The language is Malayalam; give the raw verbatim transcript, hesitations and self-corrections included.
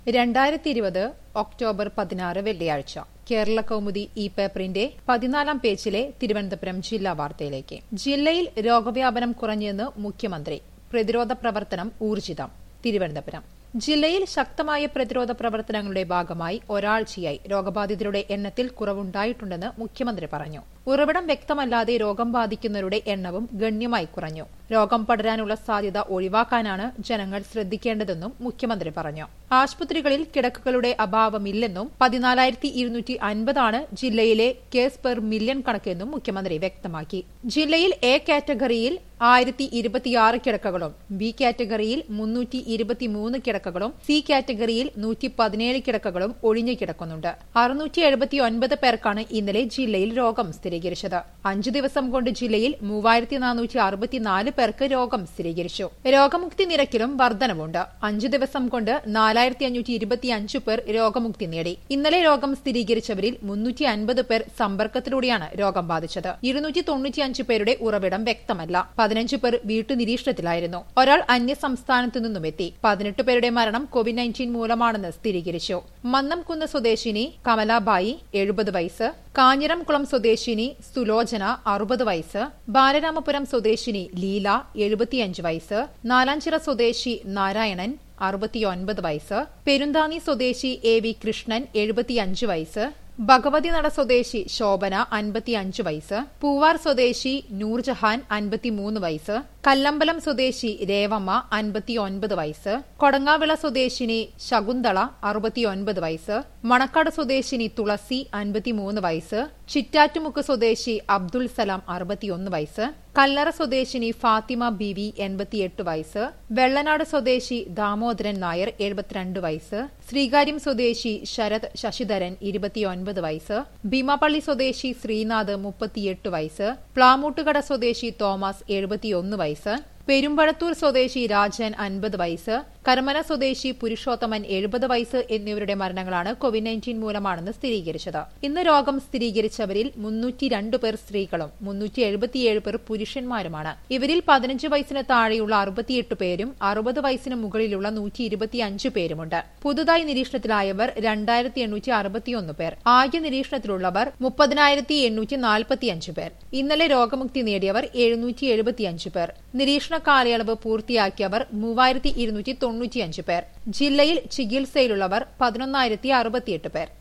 രണ്ടായിരത്തി ഇരുപത് ഒക്ടോബർ പതിനാറ് വെള്ളിയാഴ്ച കേരള കൗമുദി ഈ പേപ്പറിന്റെ പതിനാലാം പേജിലെ തിരുവനന്തപുരം ജില്ലാ വാർത്തയിലേക്ക്. ജില്ലയിൽ രോഗവ്യാപനം കുറഞ്ഞെന്ന് മുഖ്യമന്ത്രി. പ്രതിരോധ പ്രവർത്തനം ഊർജിതം. തിരുവനന്തപുരം ജില്ലയിൽ ശക്തമായ പ്രതിരോധ പ്രവർത്തനങ്ങളുടെ ഭാഗമായി ഒരാഴ്ചയായി രോഗബാധിതരുടെ എണ്ണത്തിൽ കുറവുണ്ടായിട്ടുണ്ടെന്ന് മുഖ്യമന്ത്രി പറഞ്ഞു. ഉറവിടം വ്യക്തമല്ലാതെ രോഗം ബാധിക്കുന്നവരുടെ എണ്ണവും ഗണ്യമായി കുറഞ്ഞു. രോഗം പടരാനുള്ള സാധ്യത ഒഴിവാക്കാനാണ് ജനങ്ങൾ ശ്രദ്ധിക്കേണ്ടതെന്നും മുഖ്യമന്ത്രി പറഞ്ഞു. ആശുപത്രികളിൽ കിടക്കുകളുടെ അഭാവമില്ലെന്നും പതിനാലായിരത്തി ഇരുന്നൂറ്റി അൻപതാണ് ജില്ലയിലെ കേസ് പെർ മില്യൺ കണക്കെന്നും മുഖ്യമന്ത്രി വ്യക്തമാക്കി. ജില്ലയിൽ എ കാറ്റഗറിയിൽ ആയിരത്തി ഇരുപത്തിയാറ് കിടക്കകളും ബി കാറ്റഗറിയിൽ മുന്നൂറ്റി ഇരുപത്തിമൂന്ന് കിടക്കകളും സി കാറ്റഗറിയിൽ നൂറ്റി പതിനേഴ് കിടക്കകളും ഒഴിഞ്ഞു കിടക്കുന്നുണ്ട്. അറുന്നൂറ്റി എഴുപത്തി ഒൻപത് പേർക്കാണ് ഇന്നലെ ജില്ലയിൽ രോഗം സ്ഥിരീകരിച്ചത്. അഞ്ചു ദിവസം കൊണ്ട് ജില്ലയിൽ മൂവായിരത്തി നാനൂറ്റി അറുപത്തിനാല് പേർക്ക് രോഗം സ്ഥിരീകരിച്ചു. രോഗമുക്തി നിരക്കിലും വർധനവുണ്ട്. അഞ്ചു ദിവസം കൊണ്ട് നാലായിരത്തി അഞ്ഞൂറ്റി ഇരുപത്തിയഞ്ചു പേർ രോഗമുക്തി നേടി. ഇന്നലെ രോഗം സ്ഥിരീകരിച്ചവരിൽ മുന്നൂറ്റി അൻപത് പേർ സമ്പർക്കത്തിലൂടെയാണ് രോഗം ബാധിച്ചത്. ഇരുന്നൂറ്റി തൊണ്ണൂറ്റിയഞ്ച് പേരുടെ ഉറവിടം വ്യക്തമല്ല. പതിനഞ്ച് പേർ വീട്ടുനിരീക്ഷണത്തിലായിരുന്നു. ഒരാൾ അന്യസംസ്ഥാനത്തു നിന്നുമെത്തി. പതിനെട്ട് പേരുടെ മരണം കോവിഡ് നയൻറ്റീൻ മൂലമാണെന്ന് സ്ഥിരീകരിച്ചു. മന്നംകുന്ന് സ്വദേശിനി കമലാബായി എഴുപത് വയസ്സ്, കാഞ്ഞിരംകുളം സ്വദേശിനി സുലോചന അറുപത് വയസ്സ്, ബാലരാമപുരം സ്വദേശിനി ലീല എഴുപത്തിയഞ്ച് വയസ്സ്, നാലാഞ്ചിറ സ്വദേശി നാരായണൻ അറുപത്തിയൊൻപത് വയസ്സ്, പെരുന്താനി സ്വദേശി എ വി കൃഷ്ണൻ എഴുപത്തിയഞ്ച് വയസ്സ്, ഭഗവതിനട സ്വദേശി ശോഭന അൻപത്തിയഞ്ച് വയസ്സ്, പൂവാർ സ്വദേശി നൂർജഹാൻ അൻപത്തിമൂന്ന് വയസ്സ്, കല്ലമ്പലം സ്വദേശി രേവമ്മ അൻപത്തിയൊൻപത് വയസ്സ്, കൊടങ്ങാവിള സ്വദേശിനി ശകുന്തള അറുപത്തിയൊൻപത് വയസ്സ്, മണക്കാട് സ്വദേശിനി തുളസി അൻപത്തിമൂന്ന് വയസ്സ്, ചിറ്റാറ്റുമുക്ക് സ്വദേശി അബ്ദുൾ സലാം അറുപത്തിയൊന്ന് വയസ്സ്, കല്ലറ സ്വദേശിനി ഫാത്തിമ ബിവി എൺപത്തിയെട്ട് വയസ്സ്, വെള്ളനാട് സ്വദേശി ദാമോദരൻ നായർ എഴുപത്തിരണ്ട് വയസ്സ്, ശ്രീകാര്യം സ്വദേശി ശരത് ശശിധരൻ ഇരുപത്തിയൊൻപത് വയസ്സ്, ഭീമാപള്ളി സ്വദേശി ശ്രീനാഥ് മുപ്പത്തിയെട്ട് വയസ്സ്, പ്ലാമൂട്ടുകട സ്വദേശി തോമസ് എഴുപത്തിയൊന്ന് വയസ്സ്, പെരുമ്പഴത്തൂർ സ്വദേശി രാജൻ അൻപത് വയസ്സ്, കരമന സ്വദേശി പുരുഷോത്തമൻ എഴുപത് വയസ്സ് എന്നിവരുടെ മരണങ്ങളാണ് കോവിഡ് നയൻറ്റീൻ മൂലമാണെന്ന് സ്ഥിരീകരിച്ചത്. ഇന്ന് രോഗം സ്ഥിരീകരിച്ചവരിൽ മുന്നൂറ്റി രണ്ട് പേർ സ്ത്രീകളും മുന്നൂറ്റി എഴുപത്തിയേഴ് പേർ പുരുഷന്മാരുമാണ്. ഇവരിൽ പതിനഞ്ച് വയസ്സിന് താഴെയുള്ള അറുപത്തിയെട്ട് പേരും അറുപത് വയസ്സിന് മുകളിലുള്ള നൂറ്റി ഇരുപത്തിയഞ്ച് പേരുമുണ്ട്. പുതുതായി നിരീക്ഷണത്തിലായവർ രണ്ടായിരത്തി എണ്ണൂറ്റി അറുപത്തിയൊന്ന് പേർ. ആകെ നിരീക്ഷണത്തിലുള്ളവർ മുപ്പതിനായിരത്തി എണ്ണൂറ്റി നാൽപ്പത്തിയഞ്ച് പേർ. ഇന്നലെ രോഗമുക്തി നേടിയവർ എഴുന്നൂറ്റി എഴുപത്തിയഞ്ച് പേർ. നിരീക്ഷണ കാലയളവ് പൂർത്തിയാക്കിയവർ മൂവായിരത്തി ഇരുന്നൂറ്റി തൊണ്ണൂറ്റിയഞ്ച് പേർ. ജില്ലയിൽ ചികിത്സയിലുള്ളവർ പതിനൊന്നായിരത്തി അറുപത്തിയെട്ട് പേർ.